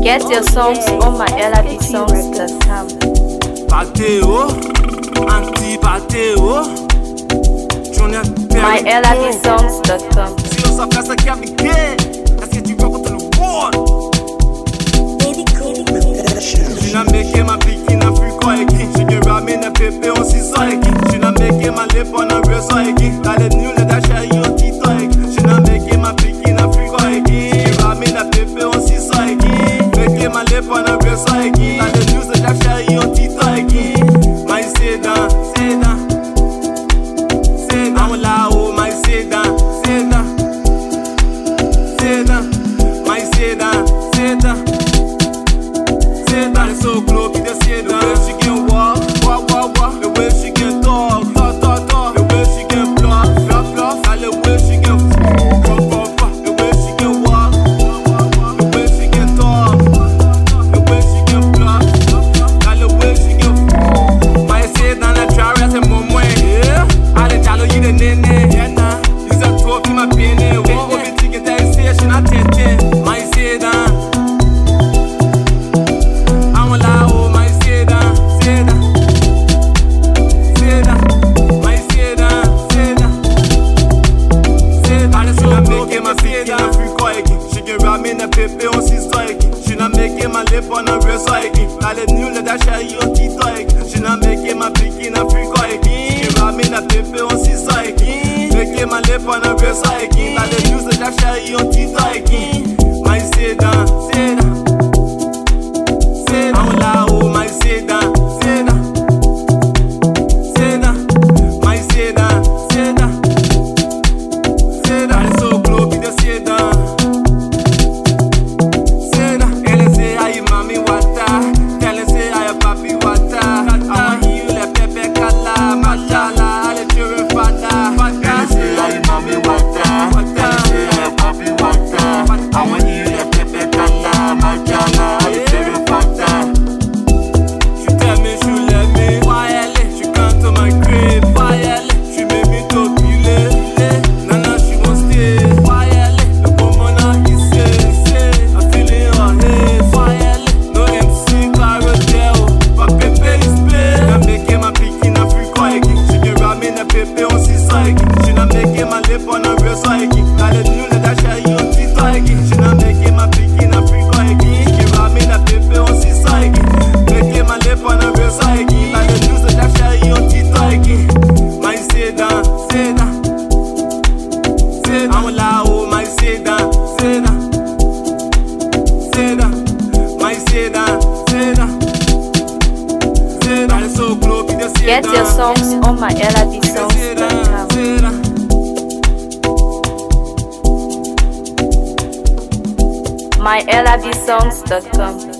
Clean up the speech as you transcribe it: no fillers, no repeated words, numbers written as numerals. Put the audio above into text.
Get your songs on myelabsongs.com. Pateo, anti-pateo, myelabsongs.com. Si on s'en fait ça qui a piqué, est-ce que tu vas contre le world? J'na make ma pikin na free ko eki. She get ramen na pepe on si so eki. J'na make ma lip on a real so eki. Dale new le da share you on tito eki. J'na make ma pikin na free ko eki. She get ramen na pepe on si so eki. Make ma lip on a real so eki. Dale new le da share you on tito eki. My sedan, sedan, sedan. La oh my sedan, sedan, sedan. My sedan, sedan. Sedan is so close, be the sedan. The way she can walk, walk, walk, walk. The way she can talk, talk, talk, talk. The way she can bluff, bluff, bluff. And the way she can fuck, fuck, fuck. The way she can walk, walk, walk, walk. The way she can talk, the way she can bluff, and the way she can my sedan la traverse et mon moins. Allez, jalo yi de nene. Use a tour for my pene. Walk over to get that station at 10. My sedan. Pepe on si so eki. She na make my lip on a real so eki. Dale new le da share you on tito eki. She na make my pikin na free ko eki. She ramen na pepe on si so eki. Make my lip on a real so eki. Dale new le da share you on tito eki. My sedan, sedan, sedan. La oh my sedan, sedan, sedan. My sedan, sedan, sedan. So close be the sedan. Get your songs on myelabsongs.com. myelabsongs.com.